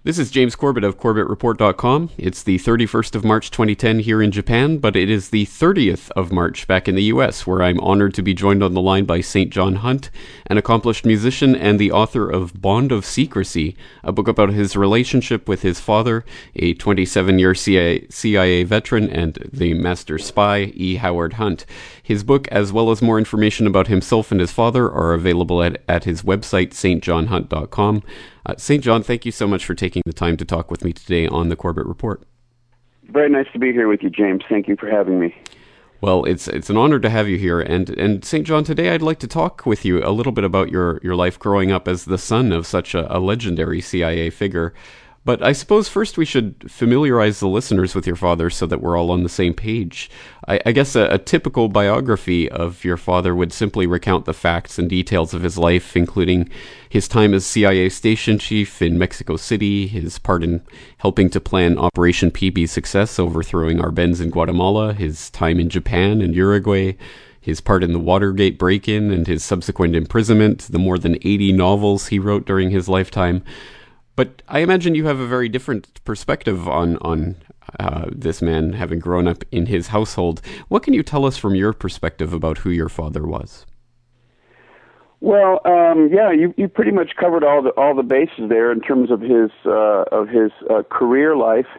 This is James Corbett of CorbettReport.com. It's the 31st of March 2010 here in Japan, but it is the 30th of March back in the US, where I'm honored to be joined on the line by St. John Hunt, an accomplished musician and the author of Bond of Secrecy, a book about his relationship with his father, a 27-year CIA veteran and the master spy, E. Howard Hunt. His book, as well as more information about himself and his father, are available at his website, stjohnhunt.com. St. John, thank you so much for taking the time to talk with me today on the Corbett Report. Very nice to be here with you, James. Thank you for having me. Well, it's an honor to have you here. And St. John, today I'd like to talk with you a little bit about your life growing up as the son of such a legendary CIA figure. But I suppose first we should familiarize the listeners with your father so that we're all on the same page. I guess a typical biography of your father would simply recount the facts and details of his life, including his time as CIA station chief in Mexico City, his part in helping to plan Operation PB's success, overthrowing Arbenz in Guatemala, his time in Japan and Uruguay, his part in the Watergate break-in and his subsequent imprisonment, the more than 80 novels he wrote during his lifetime. But I imagine you have a very different perspective on this man having grown up in his household. What can you tell us from your perspective about who your father was? Well, you pretty much covered all the bases there in terms of his career life.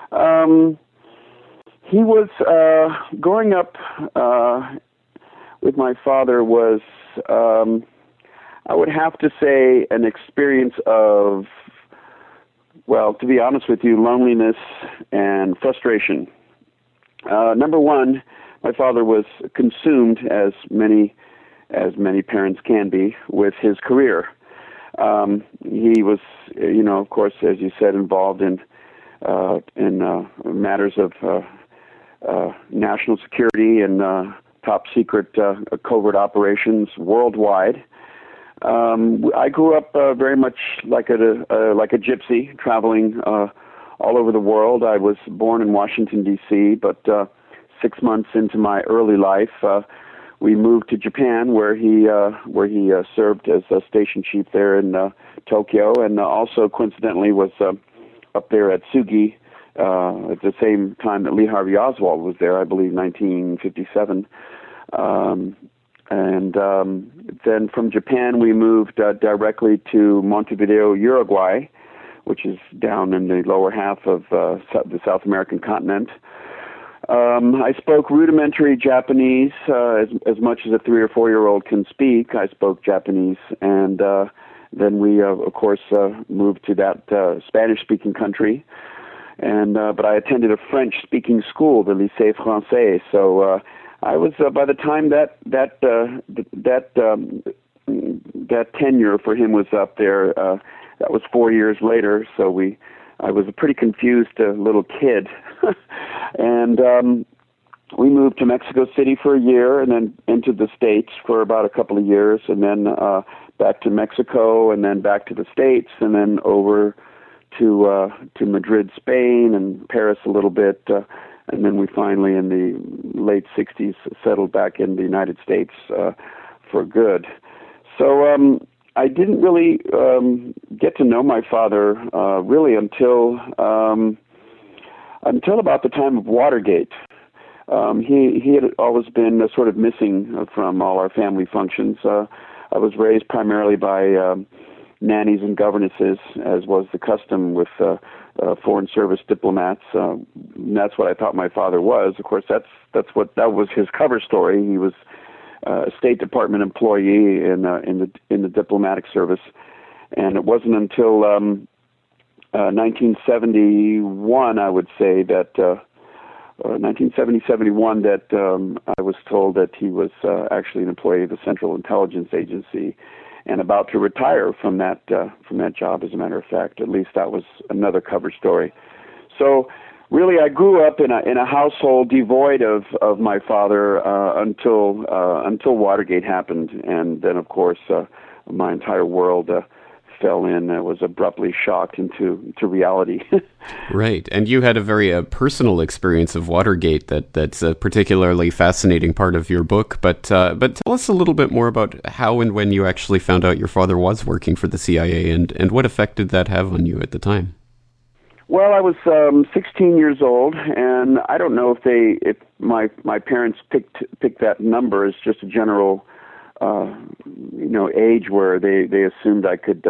He was growing up with my father was, I would have to say, an experience of, well, to be honest with you, loneliness and frustration. Number one, my father was consumed, as many parents can be, with his career. He was, of course, as you said, involved in matters of national security and top secret covert operations worldwide. I grew up very much like a gypsy, traveling all over the world. I was born in Washington, D.C., but 6 months into my early life, we moved to Japan, where he served as a station chief there in Tokyo, and also coincidentally was up there at Sugi at the same time that Lee Harvey Oswald was there, I believe, 1957. Then from Japan, we moved directly to Montevideo, Uruguay, which is down in the lower half of the South American continent. I spoke rudimentary Japanese, as much as a 3 or 4 year old can speak. I spoke Japanese, and then we, of course, moved to that Spanish-speaking country. But I attended a French-speaking school, the Lycée Français. So I was by the time that tenure for him was up there. That was 4 years later. So I was a pretty confused little kid, and we moved to Mexico City for a year, and then into the States for about a couple of years, and then back to Mexico, and then back to the States, and then over to Madrid, Spain, and Paris a little bit. And then we finally, in the late 60s, settled back in the United States for good. So I didn't really get to know my father really until about the time of Watergate. He had always been sort of missing from all our family functions. I was raised primarily by nannies and governesses, as was the custom with Foreign Service diplomats. And that's what I thought my father was. Of course, that was his cover story. He was a State Department employee in the diplomatic service, and it wasn't until 1971, I would say, that 1970-71 that I was told that he was actually an employee of the Central Intelligence Agency, and about to retire from that job, as a matter of fact. At least that was another cover story. So really, I grew up in a household devoid of my father until Watergate happened, and then of course my entire world fell in. Was abruptly shocked into reality. Right, and you had a very personal experience of Watergate that's a particularly fascinating part of your book. But tell us a little bit more about how and when you actually found out your father was working for the CIA, and what effect did that have on you at the time? Well, I was 16 years old, and I don't know if my parents picked that number as just a general, age where they assumed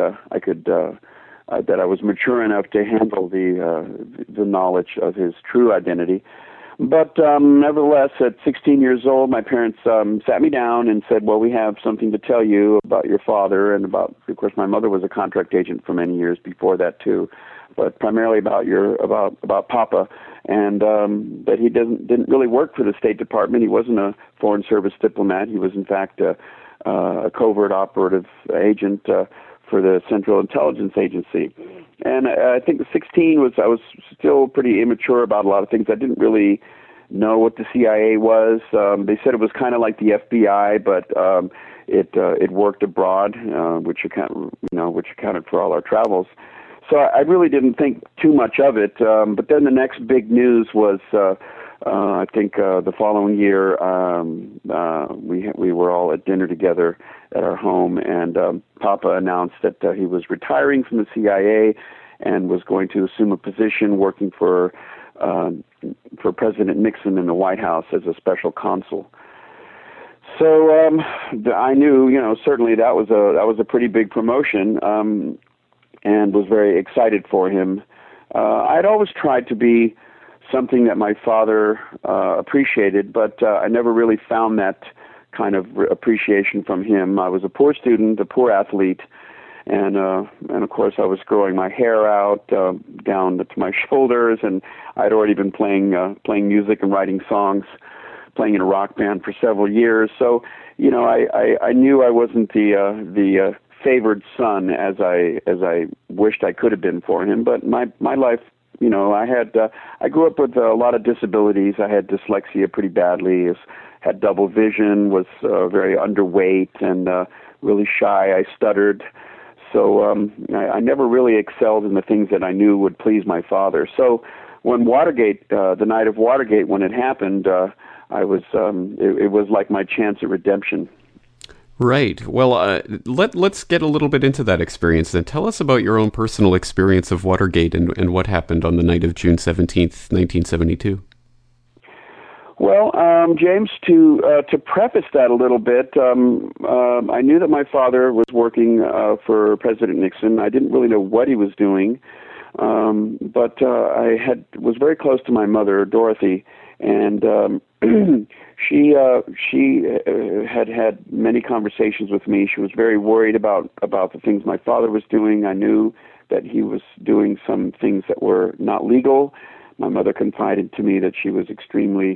that I was mature enough to handle the knowledge of his true identity. But nevertheless, at 16 years old, my parents sat me down and said, "Well, we have something to tell you about your father and about." Of course, my mother was a contract agent for many years before that too, but primarily about Papa, and that he didn't really work for the State Department. He wasn't a Foreign Service diplomat. He was, in fact, a covert operative agent for the Central Intelligence Agency. And I think 16 I was still pretty immature about a lot of things. I didn't really know what the CIA was. They said it was kind of like the FBI, but it worked abroad, which accounted for all our travels. So I really didn't think too much of it. But then the next big news was, I think the following year, we were all at dinner together at our home, and Papa announced that he was retiring from the CIA and was going to assume a position working for President Nixon in the White House as a special consul. So I knew, certainly that was a pretty big promotion, and was very excited for him. I'd always tried to be something that my father appreciated, but I never really found that kind of appreciation from him. I was a poor student, a poor athlete, and of course I was growing my hair out down to my shoulders, and I'd already been playing music and writing songs, playing in a rock band for several years. So, I knew I wasn't the favored son as I wished I could have been for him. But my life, I grew up with a lot of disabilities. I had dyslexia pretty badly. Had double vision, was very underweight, and really shy. I stuttered. So I never really excelled in the things that I knew would please my father. So when Watergate, the night of Watergate, when it happened, I was it was like my chance at redemption. Right. Well, let's get a little bit into that experience then. Tell us about your own personal experience of Watergate and what happened on the night of June 17th, 1972. Well, James, to preface that a little bit, I knew that my father was working for President Nixon. I didn't really know what he was doing, but I was very close to my mother, Dorothy, and she had many conversations with me. She was very worried about the things my father was doing. I knew that he was doing some things that were not legal. My mother confided to me that she was extremely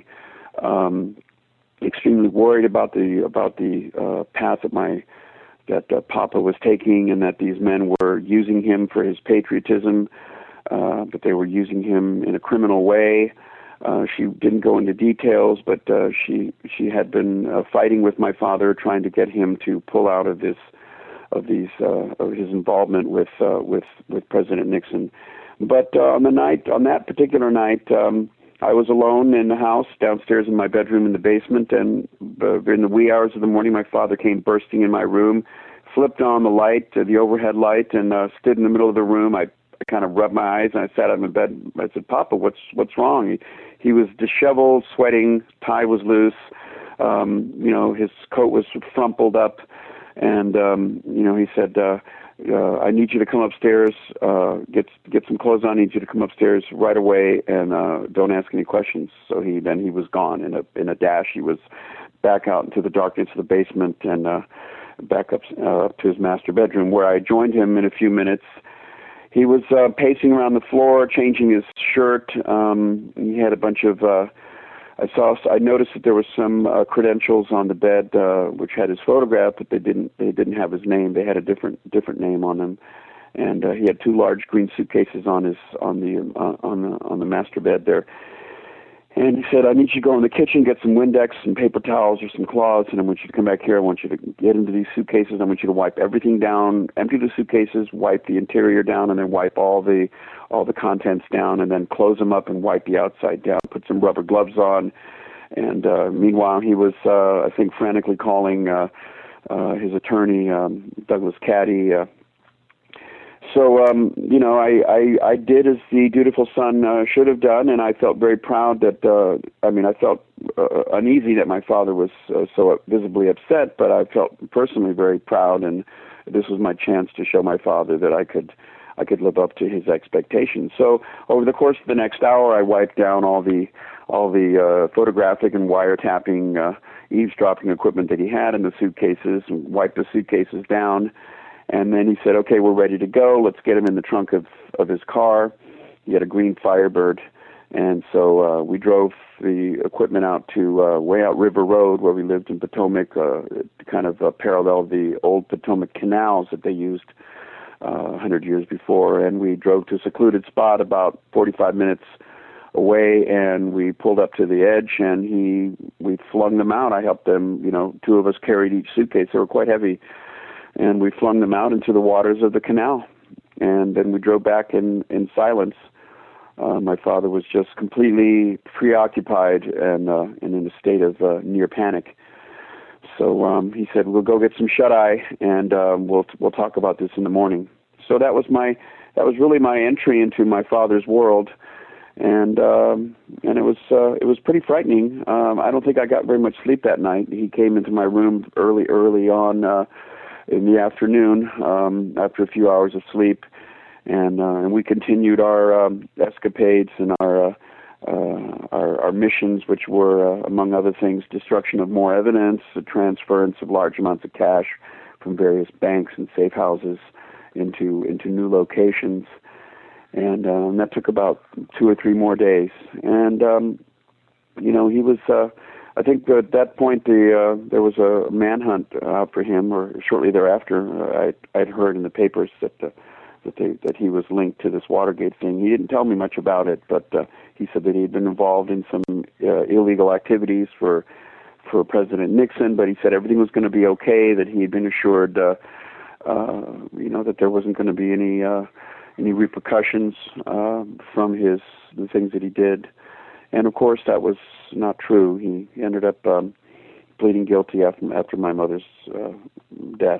worried about the path that Papa was taking, and that these men were using him for his patriotism, that they were using him in a criminal way. She didn't go into details, but she had been fighting with my father, trying to get him to pull out of his involvement with President Nixon. But on that particular night, I was alone in the house, downstairs in my bedroom in the basement, and in the wee hours of the morning, my father came bursting in my room, flipped on the light, the overhead light, and stood in the middle of the room. I kind of rubbed my eyes, and I sat up in bed. I said, "Papa, what's wrong?" He was disheveled, sweating, tie was loose, his coat was frumpled up, and he said, "I need you to come upstairs, get some clothes on. I need you to come upstairs right away, and don't ask any questions." So he was gone in a dash. He was back out into the darkness of the basement and back up to his master bedroom, where I joined him in a few minutes. He was pacing around the floor, changing his shirt. He had a bunch of. I noticed that there was some credentials on the bed, which had his photograph, but they didn't have his name. They had a different name on them, and he had two large green suitcases on the master bed there. And he said, "I need you to go in the kitchen, get some Windex and paper towels or some cloths, and I want you to come back here. I want you to get into these suitcases. I want you to wipe everything down, empty the suitcases, wipe the interior down, and then wipe all the contents down, and then close them up and wipe the outside down. Put some rubber gloves on." And meanwhile, he was, I think, frantically calling his attorney, Douglas Caddy. So, I did as the dutiful son should have done, and I felt very proud that, I felt uneasy that my father was so visibly upset, but I felt personally very proud, and this was my chance to show my father that I could live up to his expectations. So, over the course of the next hour, I wiped down all the photographic and wiretapping, eavesdropping equipment that he had in the suitcases, and wiped the suitcases down. And then he said, "Okay, we're ready to go. Let's get him in the trunk of his car." He had a green Firebird. And so we drove the equipment out to way out River Road, where we lived in Potomac, kind of parallel the old Potomac canals that they used 100 years before. And we drove to a secluded spot about 45 minutes away, and we pulled up to the edge, and we flung them out. I helped them, two of us carried each suitcase. They were quite heavy. And we flung them out into the waters of the canal. And then we drove back in silence. My father was just completely preoccupied and in a state of near panic. So he said, "We'll go get some shut-eye, and we'll talk about this in the morning." So that was really my entry into my father's world, and it was pretty frightening. I don't think I got very much sleep that night. He came into my room early on in the afternoon after a few hours of sleep, and we continued our escapades and our missions, which were, among other things, destruction of more evidence, the transference of large amounts of cash from various banks and safe houses into new locations, and that took about 2 or 3 more days. And he was. I think at that point there was a manhunt out for him, or shortly thereafter. I'd heard in the papers that he was linked to this Watergate thing. He didn't tell me much about it, but he said that he had been involved in some illegal activities for President Nixon. But he said everything was going to be okay. That he had been assured, that there wasn't going to be any repercussions from the things that he did. And of course, that was not true. He ended up pleading guilty after my mother's death.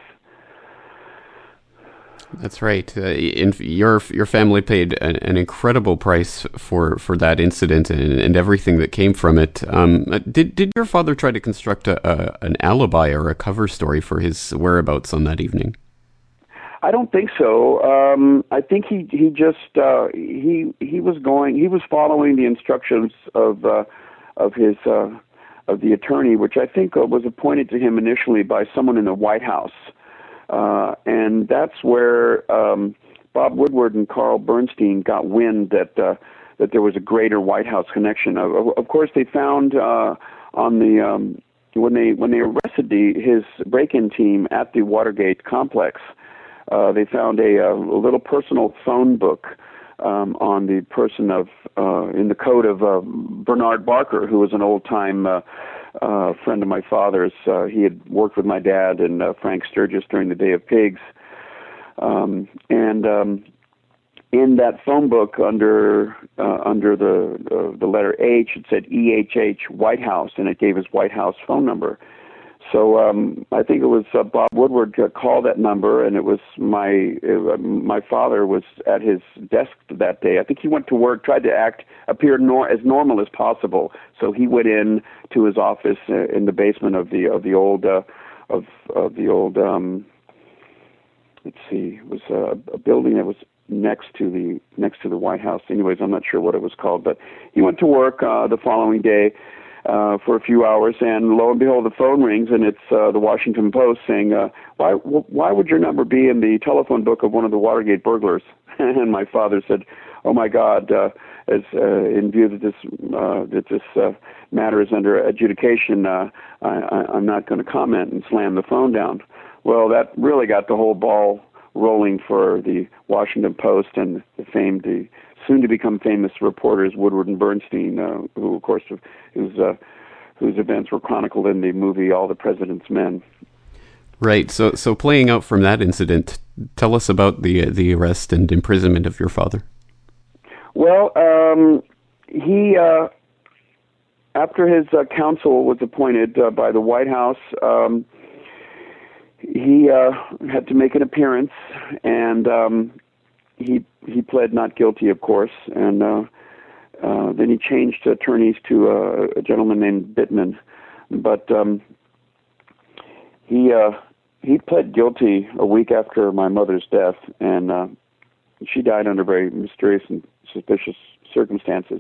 That's right. Your family paid an incredible price for that incident and everything that came from it. Did your father try to construct an alibi or a cover story for his whereabouts on that evening? I don't think so. I think he was following the instructions of the attorney, which I think was appointed to him initially by someone in the White House. And that's where Bob Woodward and Carl Bernstein got wind that there was a greater White House connection. Of course, they found when they arrested his break-in team at the Watergate complex, they found a little personal phone book on the person in the code of Bernard Barker, who was an old-time friend of my father's. He had worked with my dad and Frank Sturgis during the Day of Pigs. And in that phone book, under the letter H, it said EHH White House, and it gave his White House phone number. So I think it was Bob Woodward called that number, and it was my father was at his desk that day. I think he went to work, tried to appear as normal as possible. So he went in to his office in the basement of the old let's see, it was a building that was next to the White House. Anyways, I'm not sure what it was called, but he went to work the following day for a few hours, and lo and behold, the phone rings, and it's the Washington Post saying, why would your number be in the telephone book of one of the Watergate burglars? And my father said, "Oh my God, as in view that this matter is under adjudication, I'm not going to comment," and slam the phone down. Well, that really got the whole ball rolling for the Washington Post and the soon-to-become famous reporters Woodward and Bernstein, who, of course, whose events were chronicled in the movie All the President's Men. Right. So playing out from that incident, tell us about the arrest and imprisonment of your father. Well, he after his counsel was appointed by the White House, he had to make an appearance, and he pled not guilty, of course, and then he changed attorneys to a gentleman named Bittman. But he pled guilty a week after my mother's death, and she died under very mysterious and suspicious circumstances.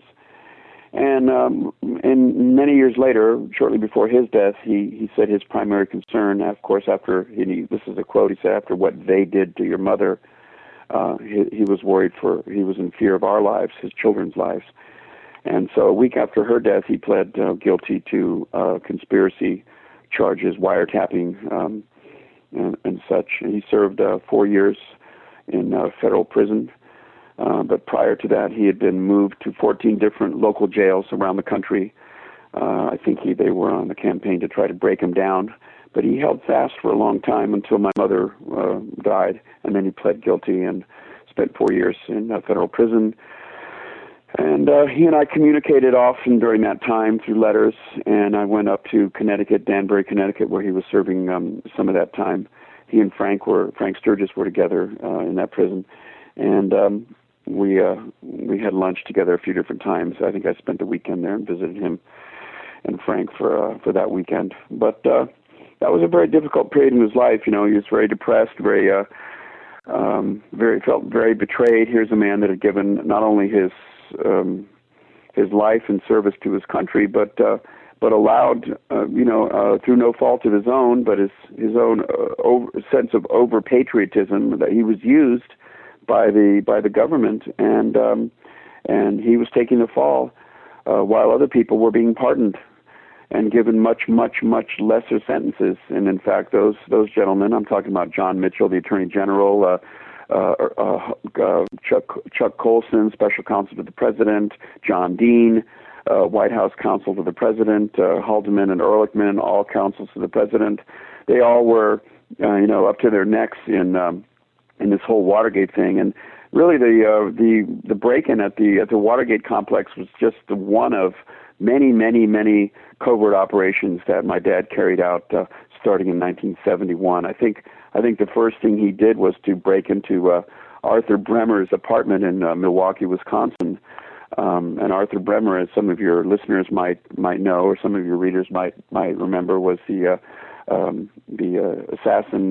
And many years later, shortly before his death, he said his primary concern, of course, this is a quote, he said, after what they did to your mother, he was he was in fear of our lives, his children's lives. And so a week after her death, he pled guilty to conspiracy charges, wiretapping, and such. And he served 4 years in federal prison. But prior to that, he had been moved to 14 different local jails around the country. I think they were on the campaign to try to break him down. But he held fast for a long time until my mother died, and then he pled guilty and spent 4 years in federal prison. And he and I communicated often during that time through letters, and I went up to Connecticut, Danbury, Connecticut, where he was serving some of that time. He and Frank Sturgis were together in that prison, and we had lunch together a few different times. I think I spent the weekend there and visited him and Frank for that weekend. But that was a very difficult period in his life. You know, he was very depressed, felt very betrayed. Here's a man that had given not only his life and service to his country, but allowed, through no fault of his own, but his own sense of over patriotism, that he was used by the government, and he was taking the fall while other people were being pardoned and given much, much, much lesser sentences. And in fact, those gentlemen, I'm talking about John Mitchell, the Attorney General, Chuck Colson, Special Counsel to the President, John Dean, White House Counsel to the President, Haldeman and Ehrlichman, all counsels to the President. They all were, up to their necks in this whole Watergate thing. And really, the break-in at the Watergate complex was just one of many, many, many covert operations that my dad carried out starting in 1971. I think the first thing he did was to break into Arthur Bremer's apartment in Milwaukee, Wisconsin. And Arthur Bremer, as some of your listeners might know, or some of your readers might remember, was the assassin,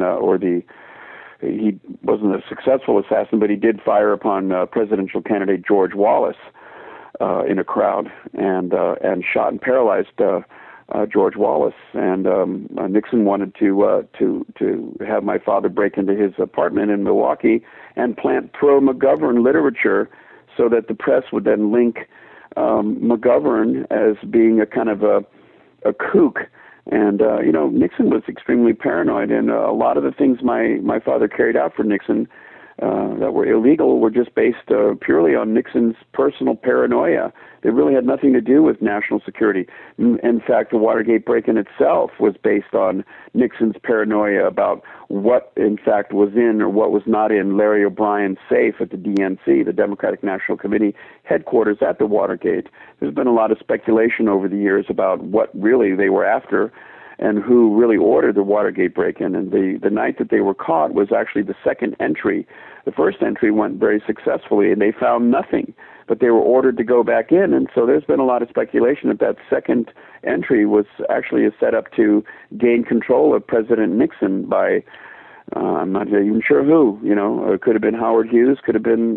he wasn't a successful assassin, but he did fire upon presidential candidate George Wallace in a crowd, and shot and paralyzed George Wallace. And Nixon wanted to have my father break into his apartment in Milwaukee and plant pro-McGovern literature, so that the press would then link McGovern as being a kind of a kook. And, Nixon was extremely paranoid, and a lot of the things my father carried out for Nixon that were illegal were just based purely on Nixon's personal paranoia. They really had nothing to do with national security. In fact, the Watergate break-in itself was based on Nixon's paranoia about what, in fact, was in or what was not in Larry O'Brien's safe at the DNC, the Democratic National Committee headquarters at the Watergate. There's been a lot of speculation over the years about what really they were after and who really ordered the Watergate break-in. And the night that they were caught was actually the second entry. The first entry went very successfully, and they found nothing, but they were ordered to go back in. And so there's been a lot of speculation that second entry was actually a setup to gain control of President Nixon by, I'm not even sure who, it could have been Howard Hughes, could have been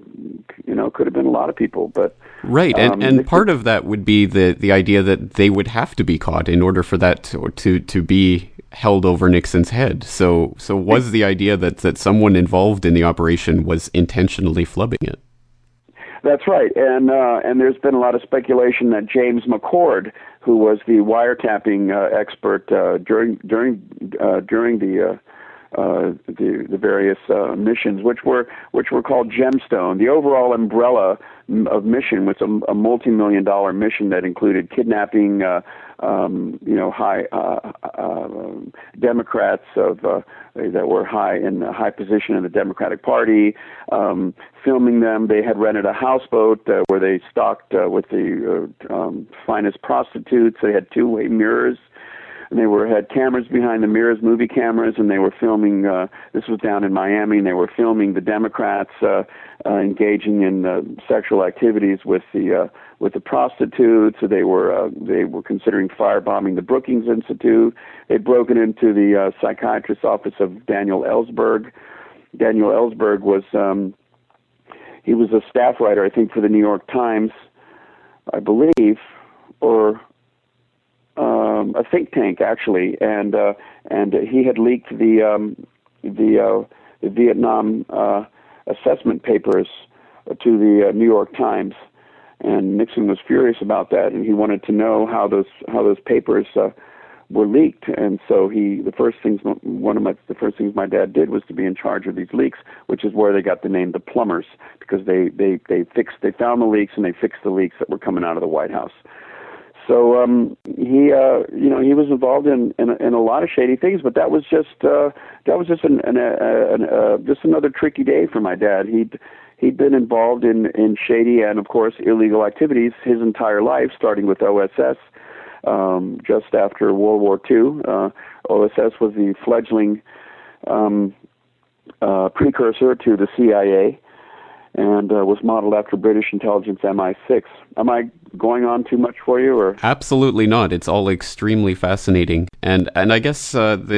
a lot of people, but right. And part of that would be the idea that they would have to be caught in order for that to be held over Nixon's head. So was the idea that someone involved in the operation was intentionally flubbing it? That's right, and there's been a lot of speculation that James McCord, who was the wiretapping expert during the various missions, which were called Gemstone. The overall umbrella of mission was a multi-million-dollar mission that included kidnapping, high Democrats that were in a high position in the Democratic Party, filming them. They had rented a houseboat where they stocked with the finest prostitutes. They had two-way mirrors. and they had cameras behind the mirrors, movie cameras, and they were filming. This was down in Miami, and they were filming the Democrats engaging in sexual activities with the prostitutes. So they were considering firebombing the Brookings Institute. They'd broken into the psychiatrist's office of Daniel Ellsberg. Daniel Ellsberg was he was a staff writer, I think, for the New York Times, I believe, or a think tank actually, and he had leaked the Vietnam assessment papers to the New York Times, and Nixon was furious about that, and he wanted to know how those papers were leaked. And so the first things my dad did was to be in charge of these leaks, which is where they got the name the Plumbers, because they found the leaks and they fixed the leaks that were coming out of the White House. So he was involved in a lot of shady things, but that was just just another tricky day for my dad. He'd been involved in shady and, of course, illegal activities his entire life, starting with OSS. Just after World War II, OSS was the fledgling precursor to the CIA, and was modeled after British intelligence MI6. Am I going on too much for you, or? Absolutely not. It's all extremely fascinating, and I guess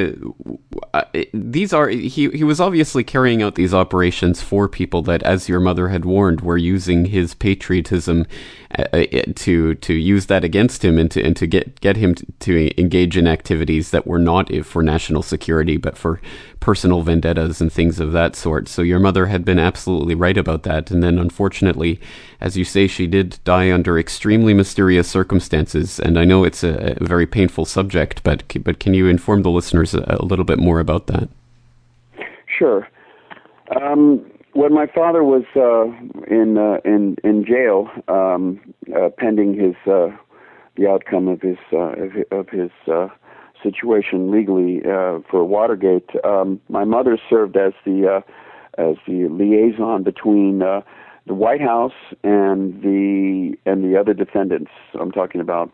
these are he was obviously carrying out these operations for people that, as your mother had warned, were using his patriotism to use that against him, and to get him to engage in activities that were not for national security but for personal vendettas and things of that sort. So your mother had been absolutely right about that, and then unfortunately, as you say, she did die under extremely mysterious circumstances. And I know it's a very painful subject, but can you inform the listeners a little bit more about that? Sure. When my father was in jail, pending the outcome of his situation legally for Watergate, my mother served as the liaison between the White House and the other defendants. I'm talking about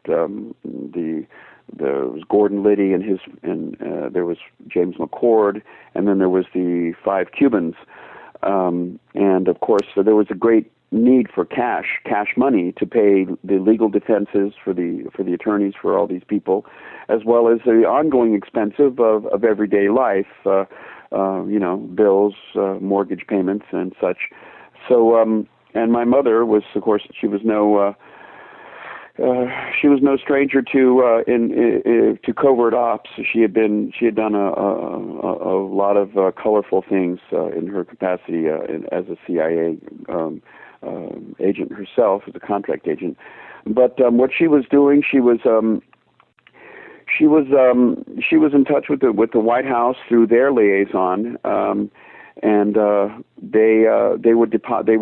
there was Gordon Liddy and there was James McCord, and then there was the 5 Cubans. And of course, so there was a great need for cash money to pay the legal defenses for the attorneys for all these people, as well as the ongoing expenses of everyday life, bills, mortgage payments, and such. So, and my mother was, of course, she was no stranger to covert ops. She had done a lot of colorful things in her capacity as a CIA agent herself, as a contract agent. But what she was doing, she was in touch with the White House through their liaison, and they would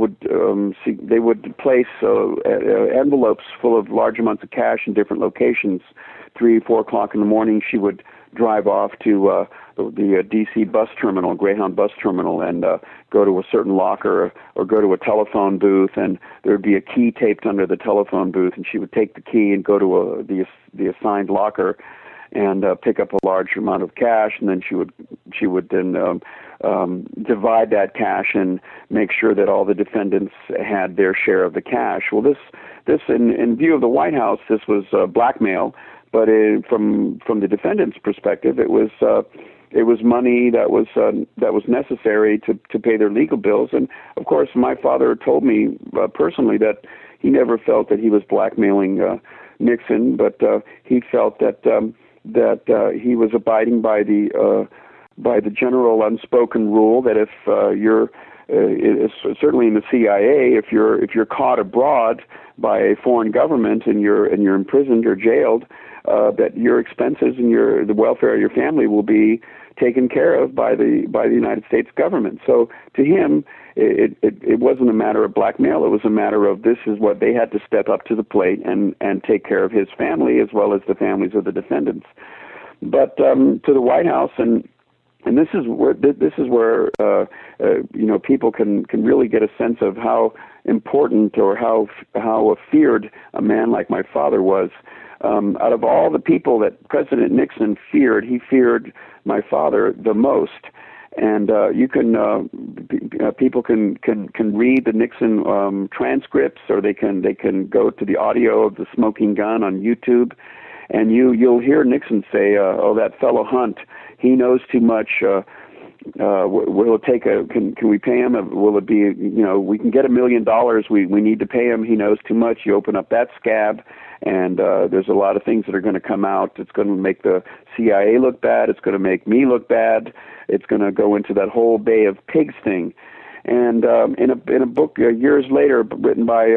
place envelopes full of large amounts of cash in different locations. 3-4 o'clock in the morning, she would drive off to the D.C. bus terminal, Greyhound bus terminal, and go to a certain locker or go to a telephone booth, and there would be a key taped under the telephone booth, and she would take the key and go to the assigned locker and pick up a large amount of cash, and then she would then divide that cash and make sure that all the defendants had their share of the cash. Well, this in view of the White House, this was blackmail, but from the defendant's perspective, it was money that was necessary to pay their legal bills. And of course, my father told me personally that he never felt that he was blackmailing Nixon, but he felt that he was abiding by the general unspoken rule that if you're certainly in the CIA, if you're caught abroad by a foreign government and you're imprisoned or jailed, that your expenses and the welfare of your family will be taken care of by the United States government. So to him, it wasn't a matter of blackmail. It was a matter of this is what they had to step up to the plate and take care of his family as well as the families of the defendants. But to the White House, and this is where people can really get a sense of how important or how feared a man like my father was. out of all the people that President Nixon feared, he feared my father the most. And you can people can read the Nixon transcripts, or they can go to the audio of the smoking gun on YouTube, and you'll hear Nixon say, "Oh, that fellow Hunt, he knows too much. Will it take can we pay him? Will it be, we can get $1 million. We need to pay him. He knows too much." You open up that scab, and there's a lot of things that are going to come out. It's going to make the CIA look bad. It's going to make me look bad. It's going to go into that whole Bay of Pigs thing. And in a book years later, written by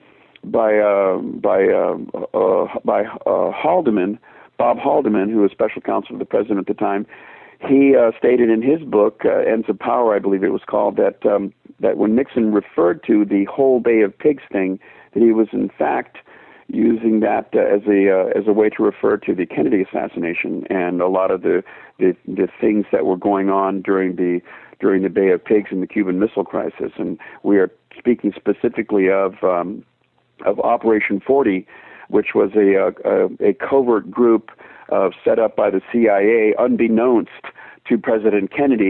Haldeman, Bob Haldeman, who was special counsel to the president at the time, he stated in his book, Ends of Power, I believe it was called, that when Nixon referred to the whole Bay of Pigs thing, that he was in fact using that as a way to refer to the Kennedy assassination and a lot of the things that were going on during the Bay of Pigs and the Cuban Missile Crisis. And we are speaking specifically of Operation 40, which was a covert group set up by the CIA, unbeknownst to President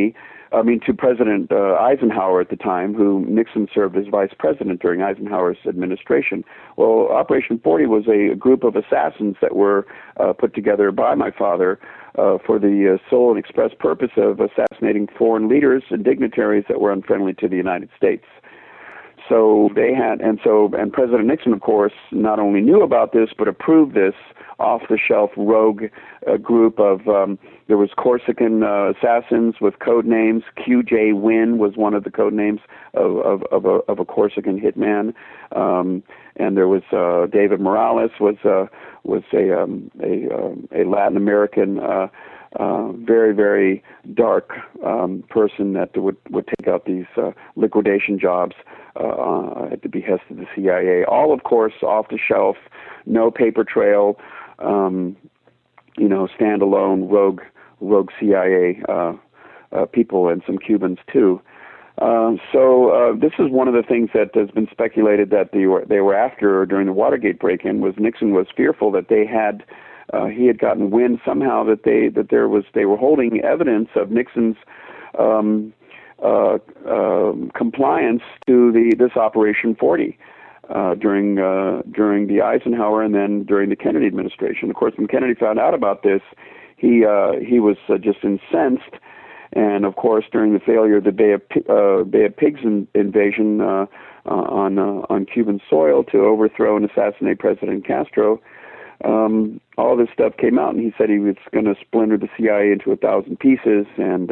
Eisenhower at the time, who Nixon served as vice president during Eisenhower's administration. Well, Operation 40 was a group of assassins that were put together by my father for the sole and express purpose of assassinating foreign leaders and dignitaries that were unfriendly to the United States. So and President Nixon, of course, not only knew about this, but approved this off-the-shelf rogue group of, there was Corsican assassins with code names. QJ Win was one of the code names of a Corsican hitman. And there was David Morales was a Latin American, very, very dark person that would take out these liquidation jobs at the behest of the CIA. All, of course, off the shelf, no paper trail, standalone rogue CIA people, and some Cubans too. So this is one of the things that has been speculated that they were after during the Watergate break-in. Was Nixon was fearful that he had gotten wind somehow that they were holding evidence of Nixon's compliance to this Operation 40 during the Eisenhower and then during the Kennedy administration. Of course, when Kennedy found out about this, he was just incensed. And of course, during the failure of the Bay of Pigs invasion on Cuban soil to overthrow and assassinate President Castro, all this stuff came out, and he said he was going to splinter the CIA into 1,000 pieces, and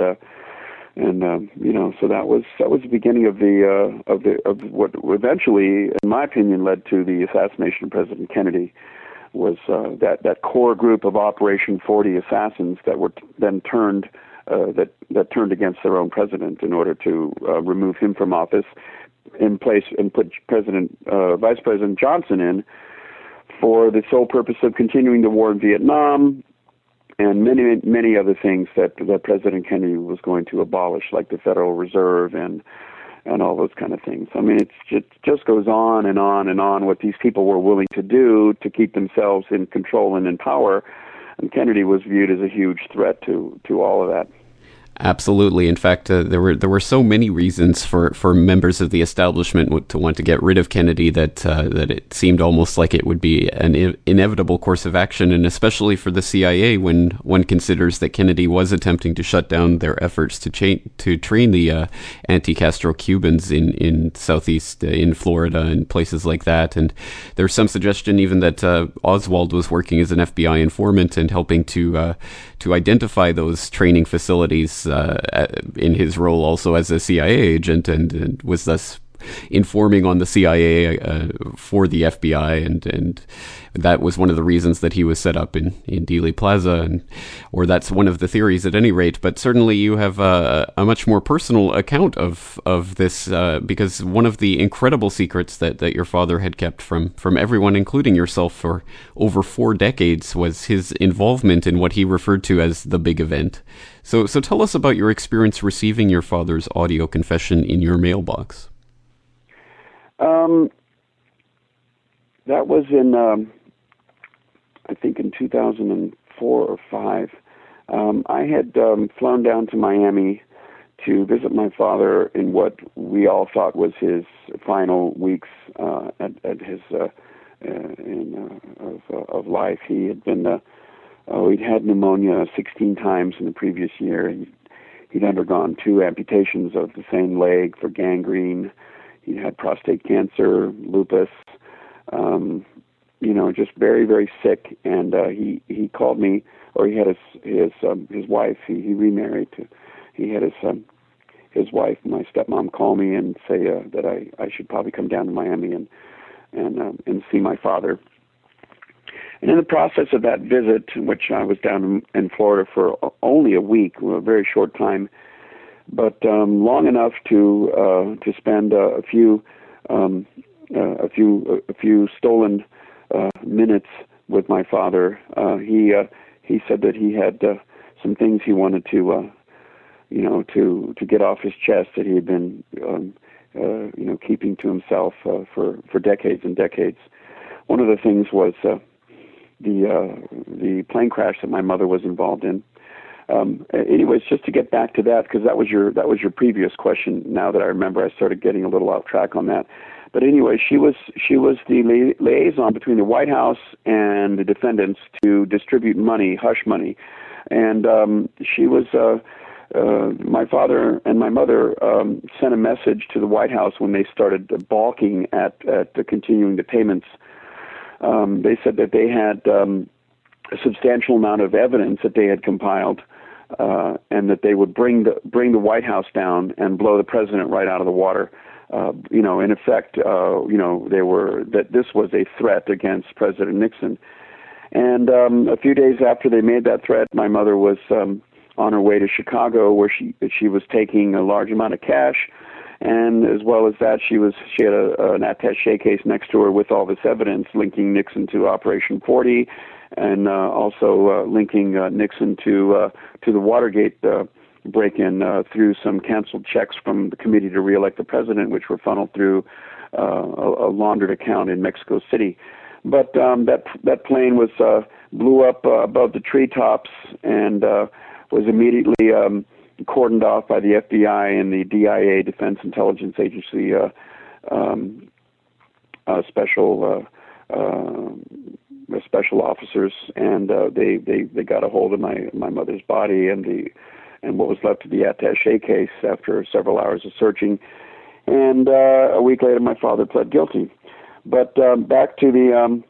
so that was the beginning of what eventually, in my opinion, led to the assassination of President Kennedy. Was that core group of Operation 40 assassins that were then turned against their own president in order to remove him from office, in place, and put Vice President Johnson in for the sole purpose of continuing the war in Vietnam and many, many other things that President Kennedy was going to abolish, like the Federal Reserve and all those kind of things. I mean, it just goes on and on and on what these people were willing to do to keep themselves in control and in power. And Kennedy was viewed as a huge threat to all of that. Absolutely. In fact, there were so many reasons for members of the establishment to want to get rid of Kennedy that it seemed almost like it would be an inevitable course of action, and especially for the CIA when one considers that Kennedy was attempting to shut down their efforts to train the anti-Castro Cubans in Southeast, in Florida and places like that. And there's some suggestion even that Oswald was working as an FBI informant and helping to identify those training facilities in his role also as a CIA agent, and was thus informing on the CIA for the FBI, and that was one of the reasons that he was set up in Dealey Plaza, or that's one of the theories at any rate. But certainly you have a much more personal account of this, because one of the incredible secrets that your father had kept from everyone, including yourself, for over 4 decades was his involvement in what he referred to as the big event. So tell us about your experience receiving your father's audio confession in your mailbox. That was in I think in 2004 or 5, I had flown down to Miami to visit my father in what we all thought was his final weeks at his of life. He had been he'd had pneumonia 16 times in the previous year. He'd undergone 2 amputations of the same leg for gangrene. He had prostate cancer, lupus. Just very, very sick. And he called me, or he had his wife. He remarried. He had his wife, my stepmom, call me and say that I should probably come down to Miami and see my father. And in the process of that visit, which I was down in Florida for only a week, a very short time, but long enough to spend a few stolen minutes with my father, he said that he had some things he wanted to get off his chest that he had been keeping to himself for decades and decades. One of the things was the plane crash that my mother was involved in. Anyways, just to get back to that, because that was your previous question. Now that I remember, I started getting a little off track on that. But anyway, she was the liaison between the White House and the defendants to distribute money, hush money, and she was. My father and my mother sent a message to the White House when they started balking at continuing the payments. They said that they had a substantial amount of evidence that they had compiled, and that they would bring the White House down and blow the president right out of the water. In effect, that this was a threat against President Nixon. And a few days after they made that threat, my mother was on her way to Chicago, where she was taking a large amount of cash, and as well as that, she had an attaché case next to her with all this evidence linking Nixon to Operation 40, and also linking Nixon to the Watergate break-in through some canceled checks from the Committee to Re-elect the President, which were funneled through a laundered account in Mexico City. But that plane was blew up above the treetops and was immediately cordoned off by the FBI and the DIA, Defense Intelligence Agency, special officers, and they got a hold of my mother's body and what was left of the attaché case after several hours of searching. And a week later, my father pled guilty. But back to the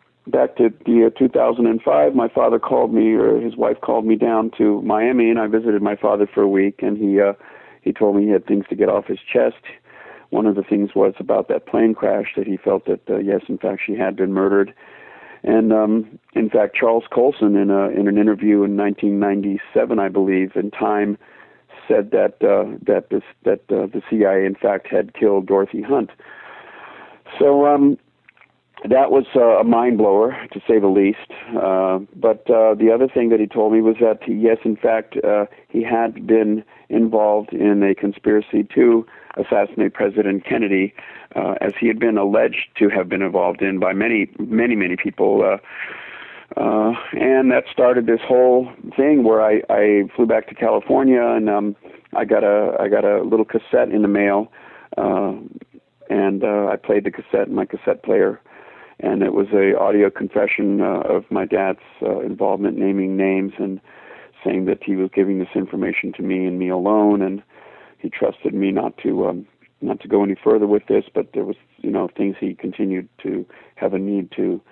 2005, my father called me, or his wife called me down to Miami, and I visited my father for a week, and he told me he had things to get off his chest. One of the things was about that plane crash, that he felt that, yes, in fact, she had been murdered. And in fact, Charles Colson, in an interview in 1997, I believe, in Time, said that the CIA, in fact, had killed Dorothy Hunt. So that was a mind blower, to say the least. But the other thing that he told me was that, yes, in fact, he had been involved in a conspiracy to assassinate President Kennedy, as he had been alleged to have been involved in by many people. And that started this whole thing where I flew back to California, and I got a little cassette in the mail, and I played the cassette in my cassette player. And it was a audio confession of my dad's involvement, naming names and saying that he was giving this information to me and me alone, and he trusted me not to go any further with this. But there was, things he continued to have a need to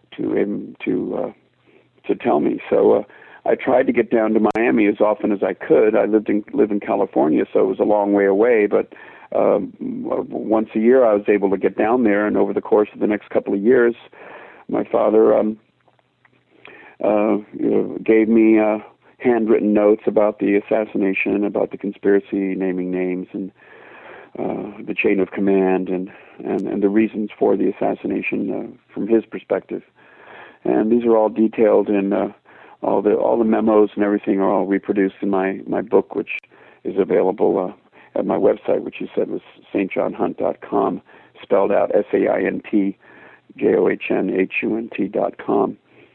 tell me. So I tried to get down to Miami as often as I could. I live in California, so it was a long way away, but once a year I was able to get down there, and over the course of the next couple of years, my father gave me handwritten notes about the assassination, about the conspiracy, naming names, and the chain of command, and the reasons for the assassination from his perspective. And these are all detailed in all the memos and everything are all reproduced in my book, which is available at my website, which you said was stjohnhunt.com, spelled out SAINTJOHNHUNT.com.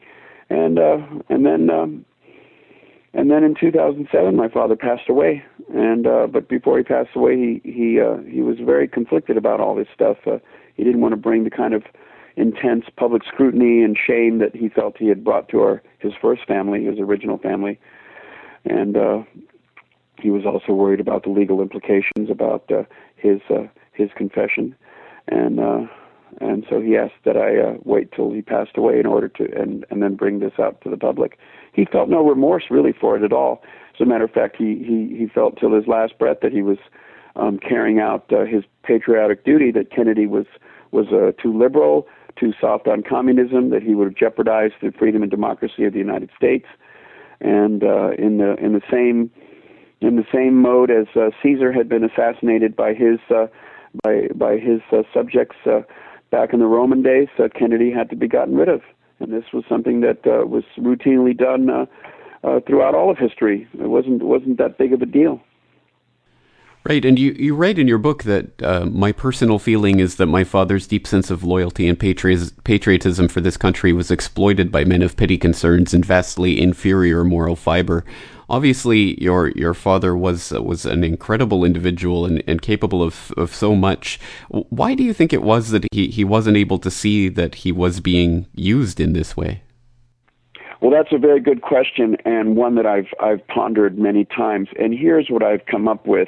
And then in 2007, my father passed away. But before he passed away, he was very conflicted about all this stuff. He didn't want to bring the kind of intense public scrutiny and shame that he felt he had brought to his first family, his original family. And he was also worried about the legal implications about his confession. And so he asked that I wait till he passed away in order to, and then bring this out to the public. He felt no remorse really for it at all. As a matter of fact, he felt till his last breath that he was carrying out his patriotic duty, that Kennedy was too liberal, too soft on communism, that he would have jeopardized the freedom and democracy of the United States. And in the same mode as Caesar had been assassinated by his subjects back in the Roman days, Kennedy had to be gotten rid of. And this was something that was routinely done throughout all of history. It wasn't that big of a deal. Right, and you write in your book that my personal feeling is that my father's deep sense of loyalty and patriotism for this country was exploited by men of petty concerns and vastly inferior moral fiber. Obviously, your father was an incredible individual and capable of so much. Why do you think it was that he wasn't able to see that he was being used in this way? Well, that's a very good question, and one that I've pondered many times. And here's what I've come up with.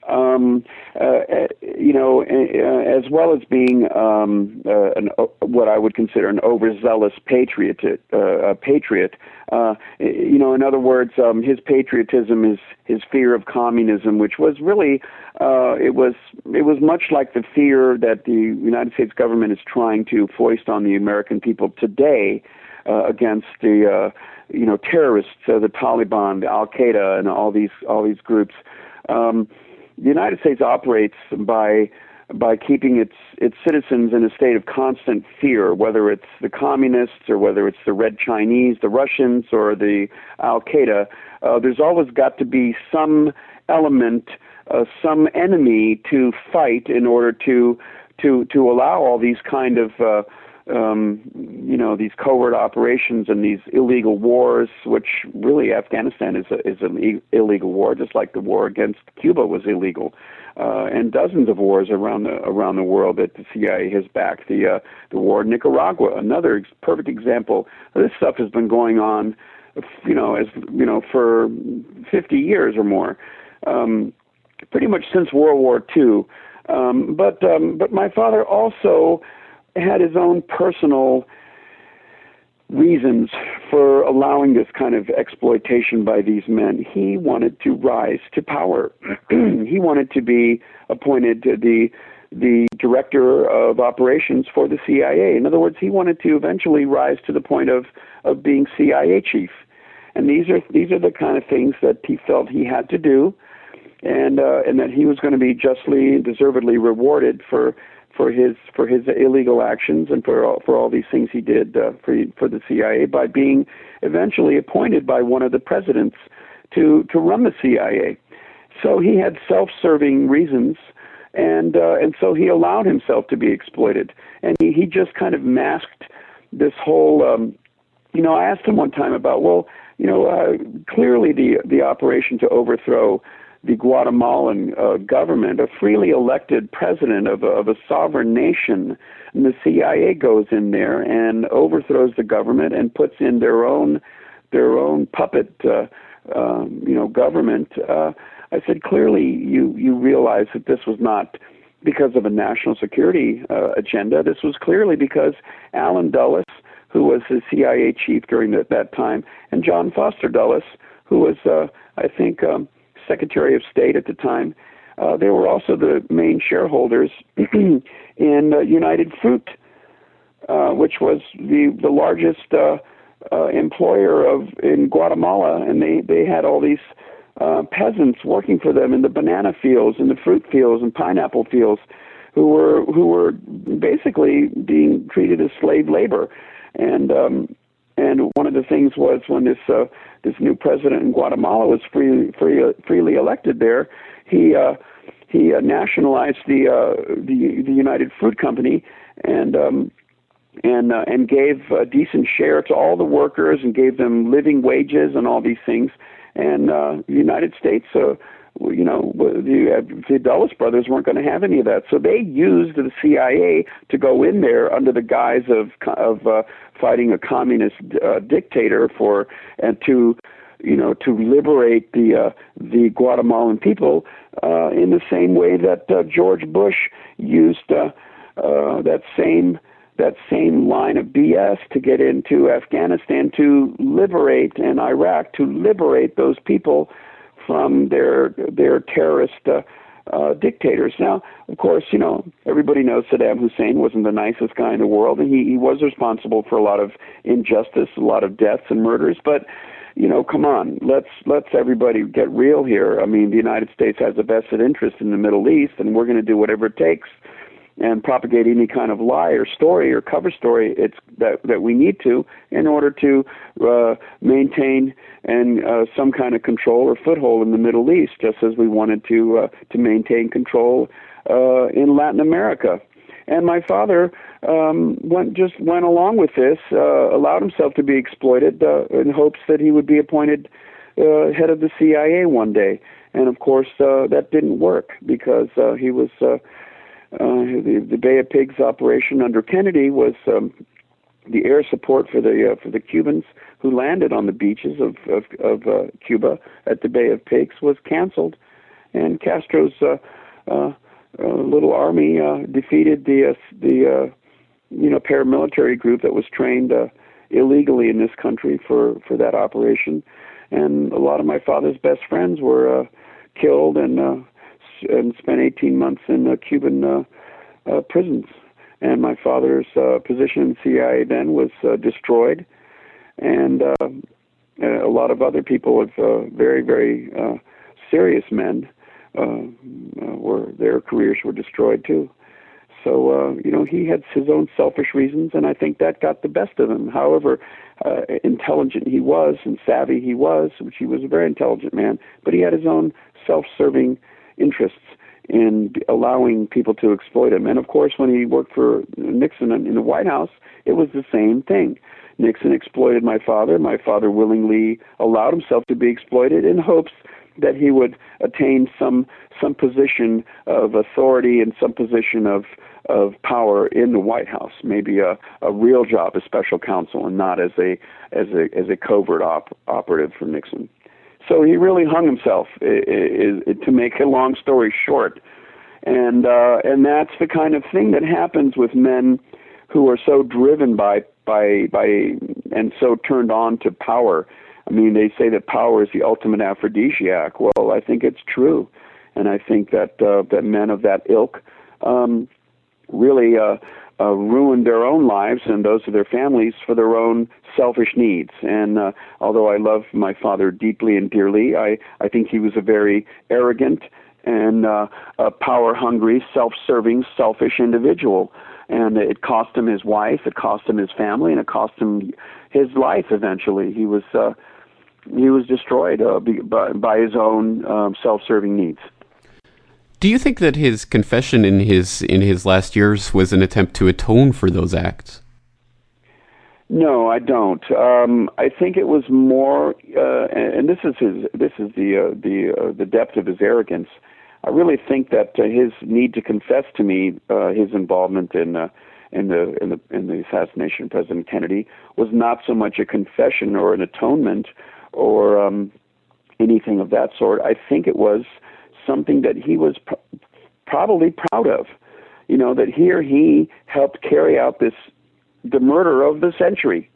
As well as being what I would consider an overzealous patriot. In other words, his patriotism is his fear of communism, which was really it was much like the fear that the United States government is trying to foist on the American people today. Against the terrorists, the Taliban, the Al Qaeda, and all these groups. The United States operates by keeping its citizens in a state of constant fear, whether it's the communists or whether it's the Red Chinese, the Russians, or the Al Qaeda. There's always got to be some element, some enemy to fight in order to allow all these kind of these covert operations and these illegal wars, which really Afghanistan is an illegal war, just like the war against Cuba was illegal, and dozens of wars around the world that the CIA has backed. The war in Nicaragua, another perfect example. This stuff has been going on, for 50 years or more, pretty much since World War II. But my father also had his own personal reasons for allowing this kind of exploitation by these men. He wanted to rise to power. He wanted to be appointed the director of operations for the CIA. In other words, he wanted to eventually rise to the point of being CIA chief. And these are the kind of things that he felt he had to do, and that he was going to be justly and deservedly rewarded for his illegal actions and for all these things he did for the CIA by being eventually appointed by one of the presidents to run the CIA. So he had self-serving reasons, and so he allowed himself to be exploited, and he just kind of masked this whole. I asked him one time about clearly the operation to overthrow the Guatemalan government, a freely elected president of a sovereign nation, and the CIA goes in there and overthrows the government and puts in their own puppet, government. I said, clearly you realize that this was not because of a national security agenda. This was clearly because Allen Dulles, who was the CIA chief during that time, and John Foster Dulles, who was, Secretary of State at the time, they were also the main shareholders in United Fruit, which was the largest employer in Guatemala, and they had all these peasants working for them in the banana fields and the fruit fields and pineapple fields, who were basically being treated as slave labor. And one of the things was when this new president in Guatemala was freely elected there, he nationalized the United Fruit Company, and and gave a decent share to all the workers and gave them living wages and all these things. And the United States, the Dulles brothers weren't going to have any of that, so they used the CIA to go in there under the guise of fighting a communist dictator and to liberate the Guatemalan people in the same way that George Bush used that same line of BS to get into Afghanistan to liberate, and Iraq to liberate those people from their terrorist dictators. Now, of course, everybody knows Saddam Hussein wasn't the nicest guy in the world, and he was responsible for a lot of injustice, a lot of deaths and murders. But come on, let's everybody get real here. I mean, the United States has a vested interest in the Middle East, and we're going to do whatever it takes and propagate any kind of lie or story or cover story that we need to in order to maintain some kind of control or foothold in the Middle East, just as we wanted to maintain control in Latin America. And my father went along with this, allowed himself to be exploited in hopes that he would be appointed head of the CIA one day. And of course, that didn't work because he was. The Bay of Pigs operation under Kennedy was the air support for the Cubans who landed on the beaches of Cuba at the Bay of Pigs was canceled, and Castro's little army defeated the paramilitary group that was trained illegally in this country for that operation, and a lot of my father's best friends were killed and spent 18 months in Cuban prisons. And my father's position in the CIA then was destroyed, and a lot of other people of very, very serious men their careers were destroyed too. So, he had his own selfish reasons, and I think that got the best of him. However intelligent he was and savvy he was, which he was a very intelligent man, but he had his own self-serving interests in allowing people to exploit him. And of course, when he worked for Nixon in the White House, it was the same thing. Nixon exploited my father. My father willingly allowed himself to be exploited in hopes that he would attain some position of authority and some position of power in the White House, maybe a real job as special counsel and not as a covert operative for Nixon. So he really hung himself, to make a long story short, and that's the kind of thing that happens with men who are so driven by and so turned on to power. I mean, they say that power is the ultimate aphrodisiac. Well, I think it's true, and I think that men of that ilk really ruined their own lives and those of their families for their own selfish needs. And although I love my father deeply and dearly, I think he was a very arrogant and power-hungry, self-serving, selfish individual. And it cost him his wife, it cost him his family, and it cost him his life eventually. He was destroyed by his own self-serving needs. Do you think that his confession in his last years was an attempt to atone for those acts? No, I don't. I think it was more, and this is the depth of his arrogance. I really think that his need to confess to me his involvement in the assassination of President Kennedy was not so much a confession or an atonement or anything of that sort. I think it was something that he was probably proud of, that here he helped carry out the murder of the century,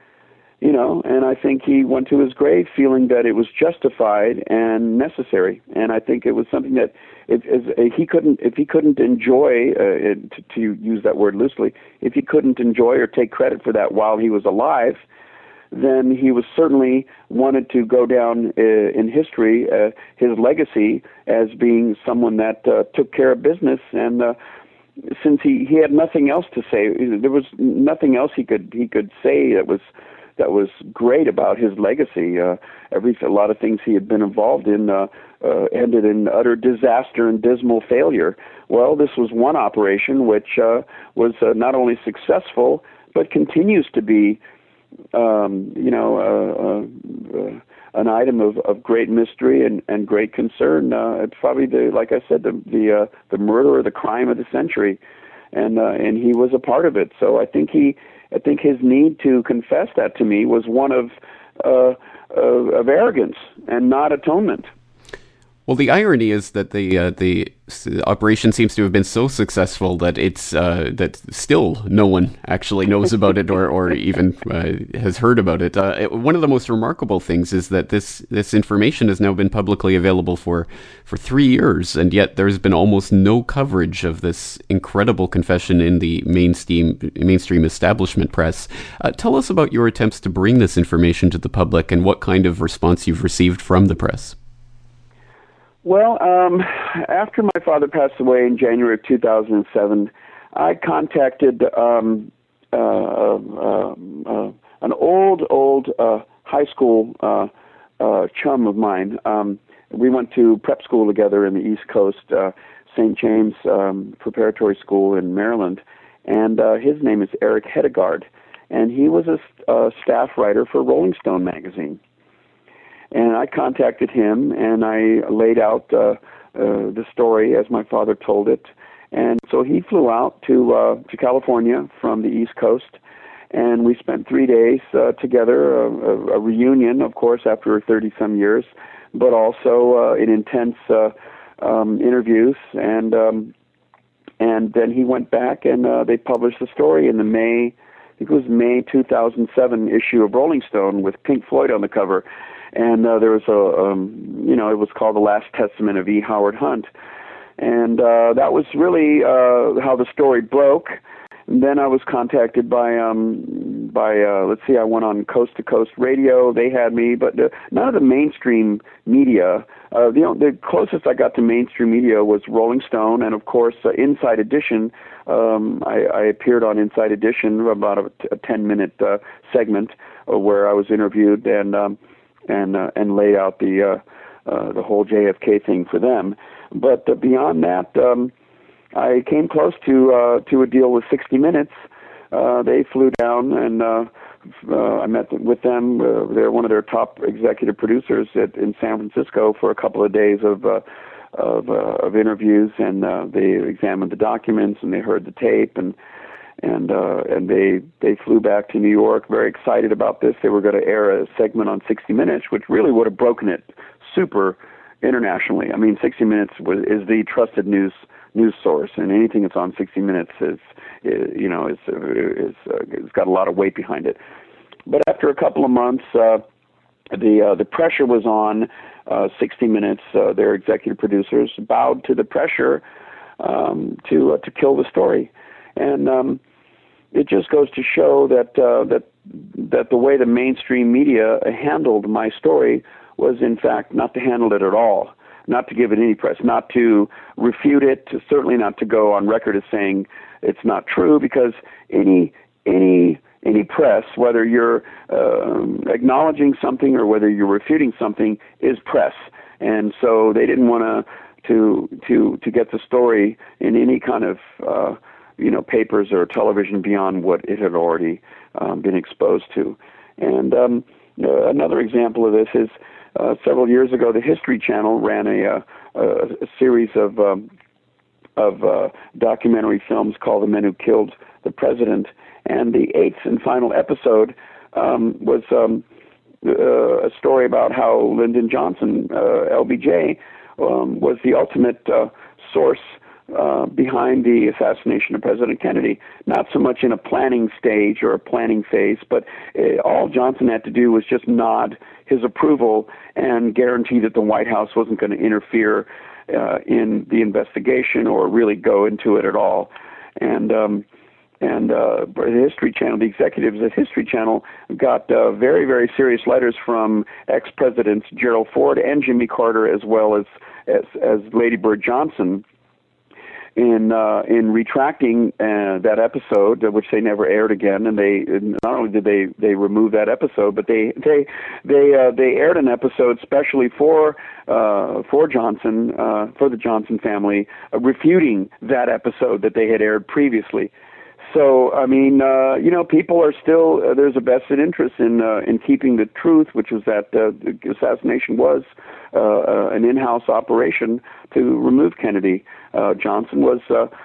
and I think he went to his grave feeling that it was justified and necessary. And I think it was something that if he couldn't enjoy, to use that word loosely, if he couldn't enjoy or take credit for that while he was alive, then he was certainly wanted to go down in history, his legacy as being someone that took care of business. And since he had nothing else to say, there was nothing else he could say that was great about his legacy. A lot of things he had been involved in ended in utter disaster and dismal failure. Well, this was one operation which was not only successful, but continues to be, an item of great mystery and great concern. It's probably like I said, the murder or the crime of the century, and he was a part of it. So I think his need to confess that to me was one of arrogance and not atonement. Well, the irony is that the operation seems to have been so successful that it's that still no one actually knows about it or even has heard about it. One of the most remarkable things is that this information has now been publicly available for 3 years, and yet there's been almost no coverage of this incredible confession in the mainstream establishment press. Tell us about your attempts to bring this information to the public and what kind of response you've received from the press. Well, after my father passed away in January of 2007, I contacted an old high school chum of mine. We went to prep school together in the East Coast, St. James Preparatory School in Maryland, and his name is Eric Hedegaard, and he was a staff writer for Rolling Stone magazine. And I contacted him, and I laid out the story as my father told it. And so he flew out to California from the East Coast, and we spent 3 days together, a reunion, of course, after 30-some years, but also in intense interviews. And then he went back, and they published the story in the May 2007 issue of Rolling Stone with Pink Floyd on the cover. And there was it was called The Last Testament of E. Howard Hunt. And that was really how the story broke. And then I was contacted by I went on Coast to Coast Radio. They had me, but none of the mainstream media. The closest I got to mainstream media was Rolling Stone, and of course Inside Edition. I appeared on Inside Edition, about a 10-minute segment where I was interviewed and laid out the whole JFK thing for them. But beyond that, I came close to a deal with 60 Minutes. They flew down, and I met with them. They're one of their top executive producers in San Francisco for a couple of days of interviews, and they examined the documents and they heard the tape, and they flew back to New York very excited about this. They were going to air a segment on 60 Minutes, which really would have broken it super internationally. I mean, 60 Minutes is the trusted news source, and anything that's on 60 Minutes it's got a lot of weight behind it. But after a couple of months, the pressure was on. 60 Minutes, their executive producers bowed to the pressure to kill the story. And it just goes to show that the way the mainstream media handled my story was, in fact, not to handle it at all, not to give it any press, not to refute it, certainly not to go on record as saying it's not true, because any press, whether you're acknowledging something or whether you're refuting something, is press. And so they didn't want to get the story in any kind of papers or television beyond what it had already been exposed to. And another example of this is several years ago, the History Channel ran a series of documentary films called The Men Who Killed the President, and the 8th and final episode was a story about how Lyndon Johnson, LBJ, was the ultimate source behind the assassination of President Kennedy. Not so much in a planning stage or a planning phase, but all Johnson had to do was just nod his approval and guarantee that the White House wasn't going to interfere in the investigation or really go into it at all. And the History Channel, the executives at History Channel got very, very serious letters from ex-presidents Gerald Ford and Jimmy Carter, as well as Lady Bird Johnson, in retracting that episode, which they never aired again. And they not only did they remove that episode, but they aired an episode specially for Johnson, for the Johnson family, refuting that episode that they had aired previously. So, I mean, people are still, there's a vested interest in keeping the truth, which was that the assassination was an in-house operation to remove Kennedy. Johnson was,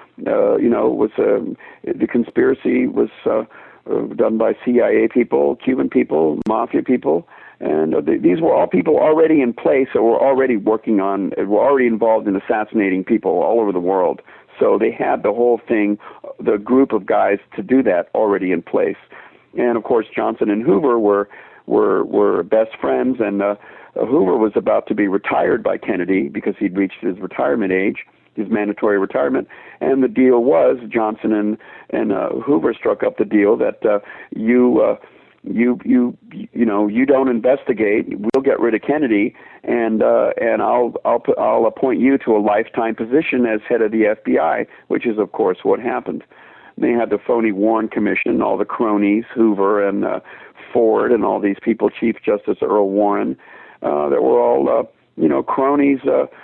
the conspiracy was done by CIA people, Cuban people, mafia people, and these were all people already in place or were already were already involved in assassinating people all over the world. So they had the whole thing, the group of guys to do that already in place. And of course, Johnson and Hoover were best friends, and Hoover was about to be retired by Kennedy because he'd reached his retirement age, his mandatory retirement. And the deal was Johnson and Hoover struck up the deal that you don't investigate. We'll get rid of Kennedy, and I'll appoint you to a lifetime position as head of the FBI, which is of course what happened. They had the phony Warren Commission, all the cronies, Hoover and Ford, and all these people, Chief Justice Earl Warren, that were all cronies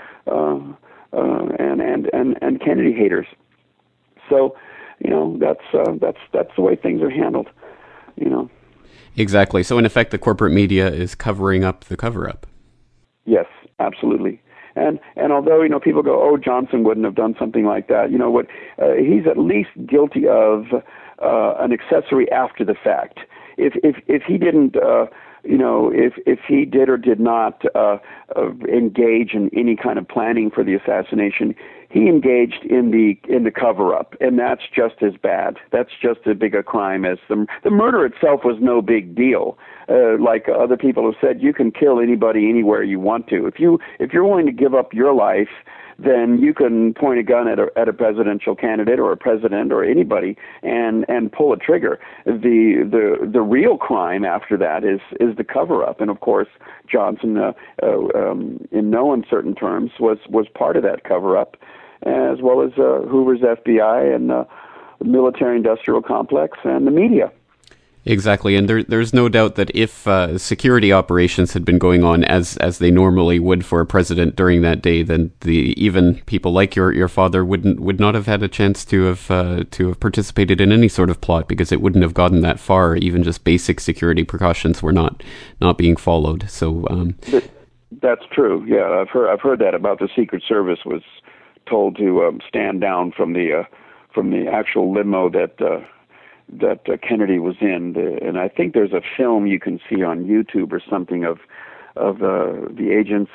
and Kennedy haters. So that's the way things are handled. Exactly. So in effect, the corporate media is covering up the cover-up. Yes, absolutely. And although people go, oh, Johnson wouldn't have done something like that, he's at least guilty of an accessory after the fact. If he didn't, if he did or did not engage in any kind of planning for the assassination, he engaged in the cover-up, and that's just as bad. That's just as big a crime as the murder itself was no big deal. Like other people have said, you can kill anybody anywhere you want to. If you're willing to give up your life, then you can point a gun at a presidential candidate or a president or anybody and pull a trigger. The real crime after that is the cover-up, and of course Johnson, in no uncertain terms, was part of that cover-up, as well as Hoover's FBI and the military-industrial complex and the media. Exactly, and there's no doubt that if security operations had been going on as they normally would for a president during that day, then even people like your father would not have had a chance to have participated in any sort of plot, because it wouldn't have gotten that far. Even just basic security precautions were not being followed. So that's true. Yeah, I've heard that about the Secret Service was told to stand down from the actual limo that Kennedy was in, and I think there's a film you can see on YouTube or something of the agents.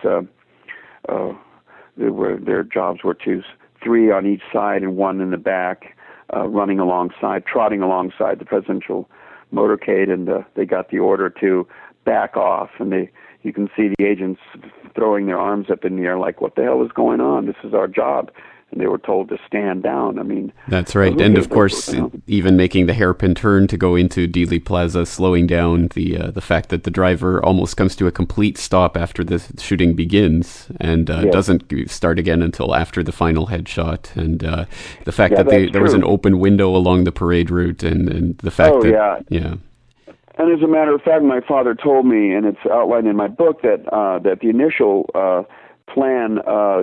Their jobs were three on each side and one in the back, trotting alongside the presidential motorcade, and they got the order to back off, and you can see the agents throwing their arms up in the air like, what the hell is going on? This is our job. And they were told to stand down. I mean, that's right. And of course, even making the hairpin turn to go into Dealey Plaza, slowing down the fact that the driver almost comes to a complete stop after the shooting begins, and doesn't start again until after the final headshot. And the fact that there was an open window along the parade route, and the fact And as a matter of fact, my father told me, and it's outlined in my book, that the initial plan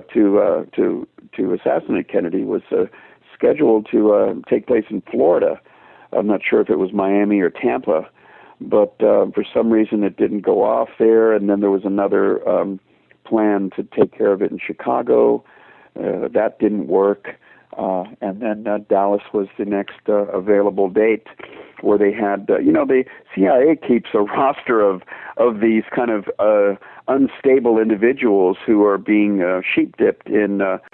to assassinate Kennedy was scheduled to take place in Florida. I'm not sure if it was Miami or Tampa, but for some reason it didn't go off there. And then there was another plan to take care of it in Chicago. That didn't work. And then Dallas was the next available date, where they had, the CIA keeps a roster of these kind of unstable individuals who are being sheep-dipped in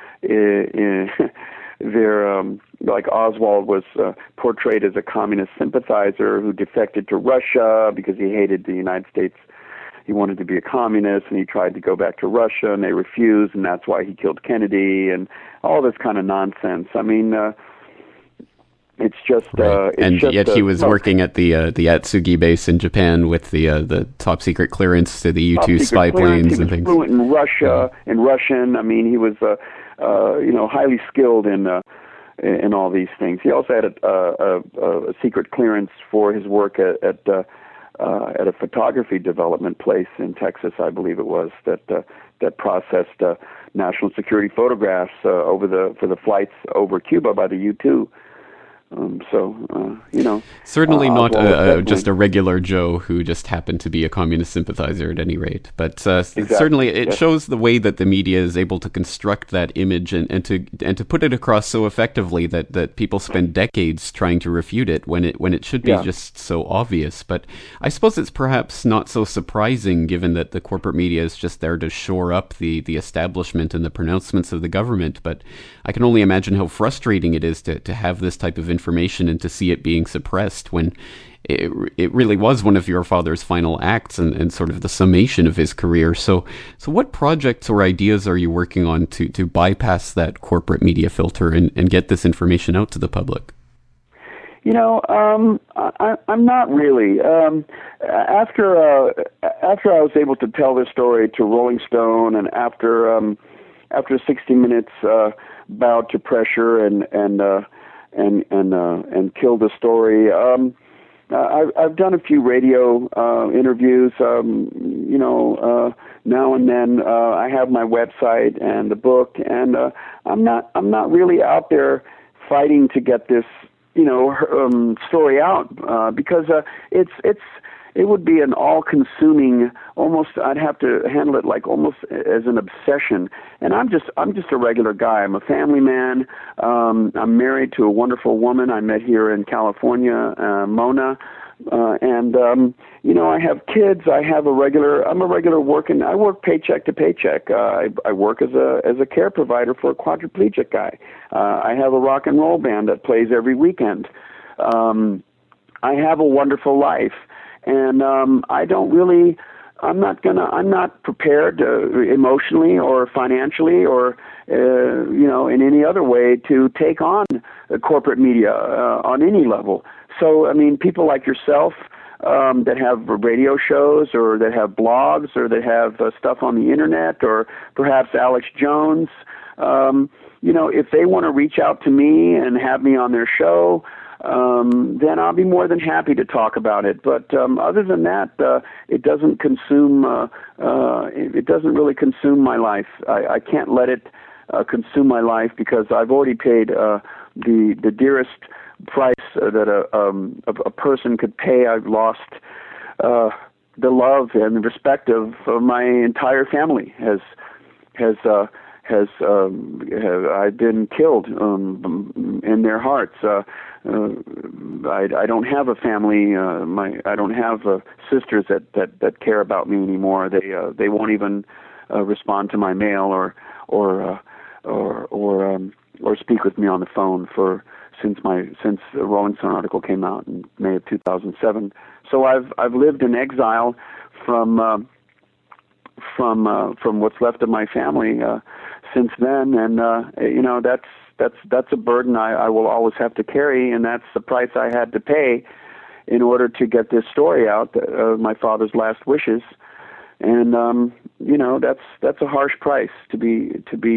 their, like Oswald was portrayed as a communist sympathizer who defected to Russia because he hated the United States. He wanted to be a communist, and he tried to go back to Russia, and they refused, and that's why he killed Kennedy, and all this kind of nonsense. I mean, it's just... yet he was working at the Atsugi base in Japan with the top-secret clearance to the U-2 spy planes and things. He was fluent in Russian. I mean, he was, highly skilled in all these things. He also had a secret clearance for his work at a photography development place in Texas, I believe it was, that processed national security photographs for the flights over Cuba by the U-2. Certainly not Oswald was just definitely a regular Joe who just happened to be a communist sympathizer at any rate. But exactly certainly it yes. shows the way that the media is able to construct that image and to put it across so effectively that people spend decades trying to refute it when it should be Yeah. just so obvious. But I suppose it's perhaps not so surprising given that the corporate media is just there to shore up the establishment and the pronouncements of the government. But I can only imagine how frustrating it is to have this type of information and to see it being suppressed when it really was one of your father's final acts and sort of the summation of his career. So what projects or ideas are you working on to bypass that corporate media filter and get this information out to the public? I'm not really. After I was able to tell this story to Rolling Stone, and after 60 Minutes bowed to pressure and killed the story. I've done a few radio interviews. Now and then I have my website and the book, and I'm not really out there fighting to get this story out because it would be an all-consuming, almost I'd have to handle it like almost as an obsession. And I'm just a regular guy. I'm a family man. I'm married to a wonderful woman I met here in California, Mona. I have kids. I'm a regular working. I work paycheck to paycheck. I work as a care provider for a quadriplegic guy. I have a rock and roll band that plays every weekend. I have a wonderful life. And I'm not prepared emotionally or financially or, in any other way to take on corporate media on any level. So, I mean, people like yourself that have radio shows or that have blogs or that have stuff on the internet, or perhaps Alex Jones, if they want to reach out to me and have me on their show, then I'll be more than happy to talk about it. But other than that, it doesn't consume. It doesn't really consume my life. I can't let it consume my life because I've already paid the dearest price that a person could pay. I've lost the love and the respect of my entire family. I've been killed in their hearts. I don't have a family. I don't have sisters that care about me anymore. They won't even respond to my mail or speak with me on the phone since the Rolling Stone article came out in May of 2007. So I've lived in exile from what's left of my family since then, and that's a burden I will always have to carry, and that's the price I had to pay in order to get this story out, my father's last wishes. And that's a harsh price to be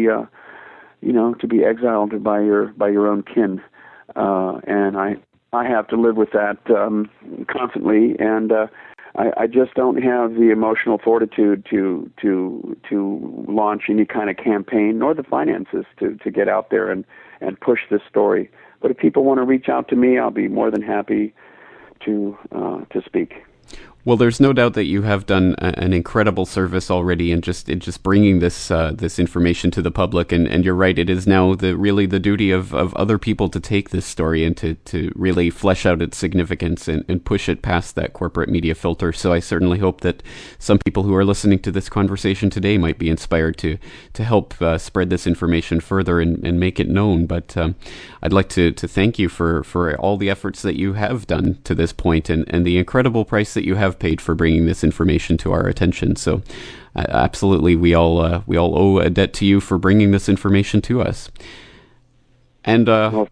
exiled by your own kin, and I have to live with that constantly, and I just don't have the emotional fortitude to launch any kind of campaign, nor the finances to get out there and push this story. But if people want to reach out to me, I'll be more than happy to speak. Well, there's no doubt that you have done an incredible service already in just bringing this information to the public. And you're right, it is now really the duty of other people to take this story and to really flesh out its significance and push it past that corporate media filter. So I certainly hope that some people who are listening to this conversation today might be inspired to help spread this information further and make it known. But I'd like to thank you for all the efforts that you have done to this point and the incredible price that you have paid for bringing this information to our attention. So absolutely, we all owe a debt to you for bringing this information to us. And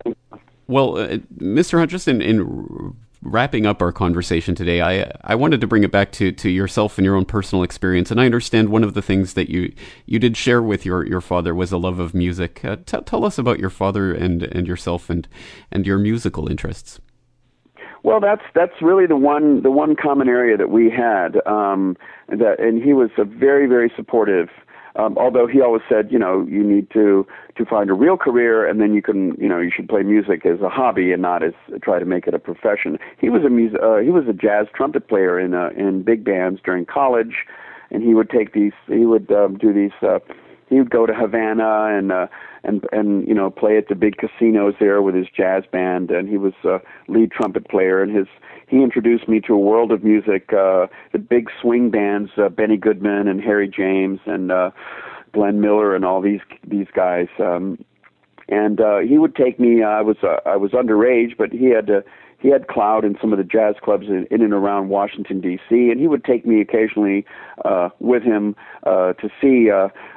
Mr. Hunt, just in wrapping up our conversation today, I wanted to bring it back to yourself and your own personal experience. And I understand one of the things that you did share with your father was a love of music. Tell us about your father and yourself and your musical interests. Well, that's really the one common area that we had. And he was a very, very supportive although he always said, you need to find a real career, and then you can, you should play music as a hobby and not as try to make it a profession. He was a jazz trumpet player in big bands during college, and he would take these, he would do these. He would go to Havana and play at the big casinos there with his jazz band, and he was a lead trumpet player. And he introduced me to a world of music, the big swing bands, Benny Goodman and Harry James and Glenn Miller and all these guys. And he would take me. I was underage, but he had clout in some of the jazz clubs in and around Washington, D.C., and he would take me occasionally with him to see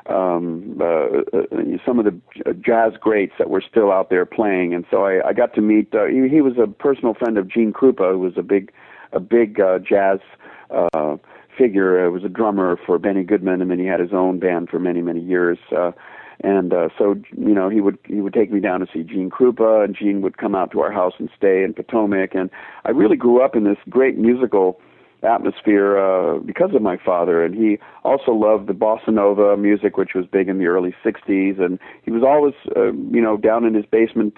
some of the jazz greats that were still out there playing. And so I got to meet, he was a personal friend of Gene Krupa, who was a big jazz figure. He was a drummer for Benny Goodman, and then he had his own band for many, many years. So he would take me down to see Gene Krupa, and Gene would come out to our house and stay in Potomac. And I really grew up in this great musical atmosphere because of my father. And he also loved the bossa nova music, which was big in the early '60s. And he was always, down in his basement.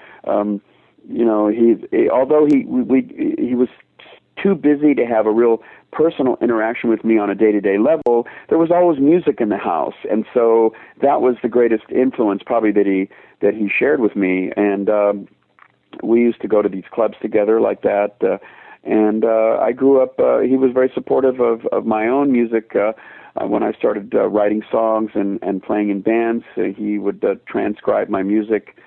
Although he was too busy to have a real personal interaction with me on a day-to-day level, there was always music in the house, and so that was the greatest influence probably that he shared with me. And we used to go to these clubs together like that, and I grew up. He was very supportive of my own music. When I started writing songs and playing in bands, he would transcribe my music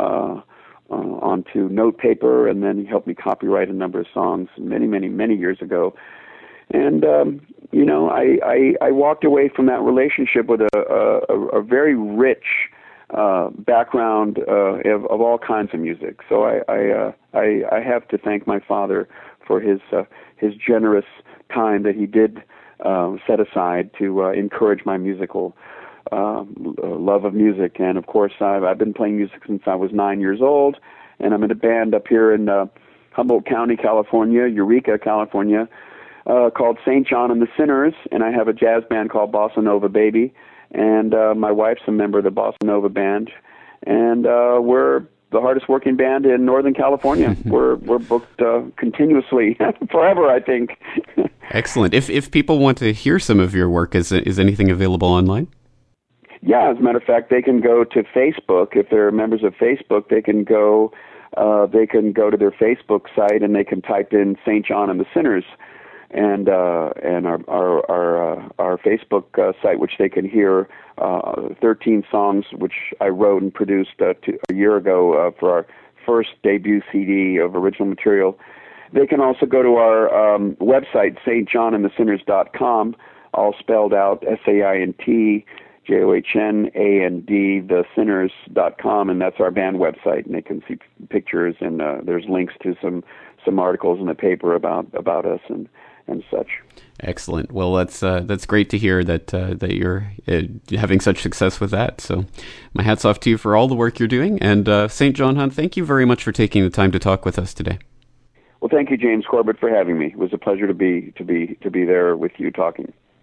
onto note paper, and then he helped me copyright a number of songs many, many, many years ago. And I walked away from that relationship with a very rich background of all kinds of music. So I have to thank my father for his generous time that he did set aside to encourage my musical love of music. And of course, I've been playing music since I was 9 years old, and I'm in a band up here in Humboldt County, California, Eureka, California, called St. John and the Sinners, and I have a jazz band called Bossa Nova Baby, and my wife's a member of the Bossa Nova band, and we're the hardest working band in Northern California. We're booked continuously forever, I think. Excellent. If people want to hear some of your work, is anything available online? Yeah, as a matter of fact, they can go to Facebook. If they're members of Facebook, they can go to their Facebook site and they can type in St. John and the Sinners, and our Facebook site, which they can hear 13 songs, which I wrote and produced a year ago for our first debut CD of original material. They can also go to our website, stjohnandthesinners.com, all spelled out, SAINT. JOHNAND, thesinners.com, and that's our band website, and they can see pictures, and there's links to some articles in the paper about us and such. Excellent. Well, that's great to hear that you're having such success with that. So my hat's off to you for all the work you're doing. And St. John Hahn, thank you very much for taking the time to talk with us today. Well, thank you, James Corbett, for having me. It was a pleasure to be there with you talking.